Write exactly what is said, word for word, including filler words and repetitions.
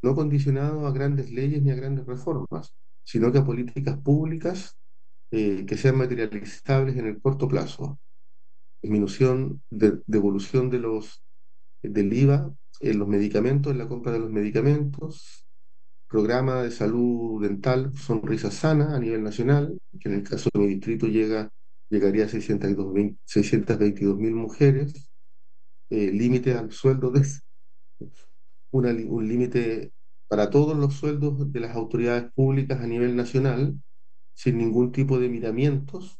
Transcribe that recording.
no condicionado a grandes leyes ni a grandes reformas, sino que a políticas públicas eh, que sean materializables en el corto plazo. Disminución, de, devolución de los, del IVA en los medicamentos, en la compra de los medicamentos, programa de salud dental Sonrisa Sana a nivel nacional, que en el caso de mi distrito llega, llegaría a seiscientos veintidós mil mujeres, eh, límite al sueldo de una li- un límite para todos los sueldos de las autoridades públicas a nivel nacional, sin ningún tipo de miramientos,